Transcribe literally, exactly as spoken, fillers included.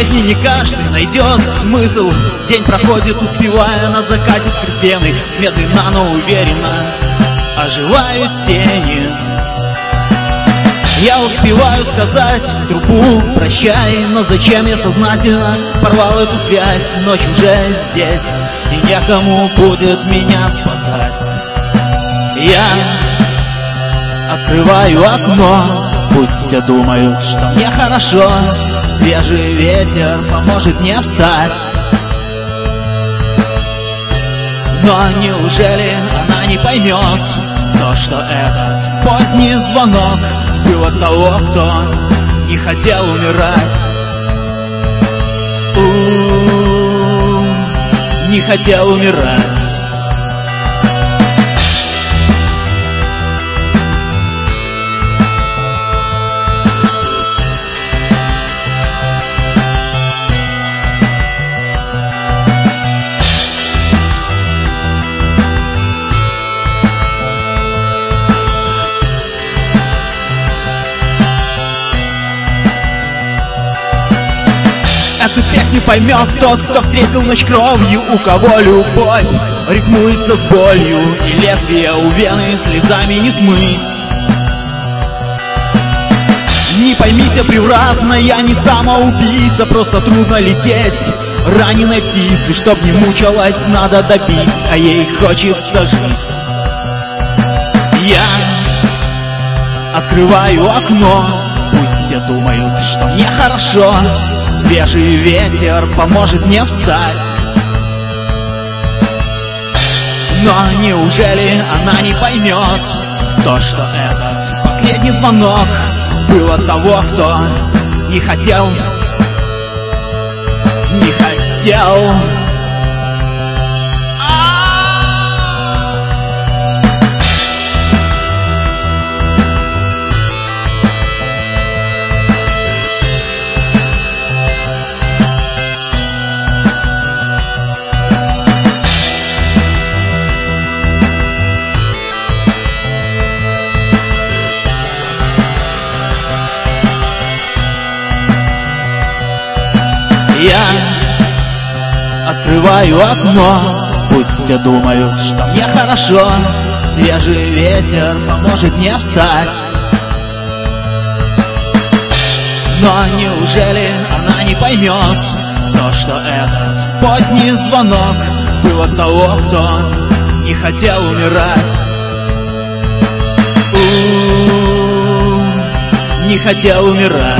жизни не каждый найдет смысл. День проходит, успевая на закате вскрыть вены. Медленно, но уверенно оживают тени. Я успеваю сказать в трубу прощай, но зачем я сознательно порвал эту связь? Ночь уже здесь, и некому будет меня спасать. Я открываю окно, пусть все думают, что мне хорошо. Свежий ветер поможет мне встать. Но неужели она не поймет то, что это поздний звонок был от того, кто не хотел умирать? У-у-у, не хотел умирать. Эту песню поймет тот, кто встретил ночь кровью, у кого любовь рифмуется с болью, и лезвие у вены слезами не смыть. Не поймите превратно, я не самоубийца, просто трудно лететь раненой птицы. Чтоб не мучилась, надо добить, а ей хочется жить. Я открываю окно, пусть все думают, что мне хорошо. Свежий ветер поможет мне встать. Но неужели она не поймет то, что этот последний звонок был от того, кто не хотел, не хотел. Я открываю окно, пусть все думают, что мне хорошо. Свежий ветер поможет мне встать. Но неужели она не поймет то, что этот поздний звонок был от того, кто не хотел умирать? У-у-у, не хотел умирать.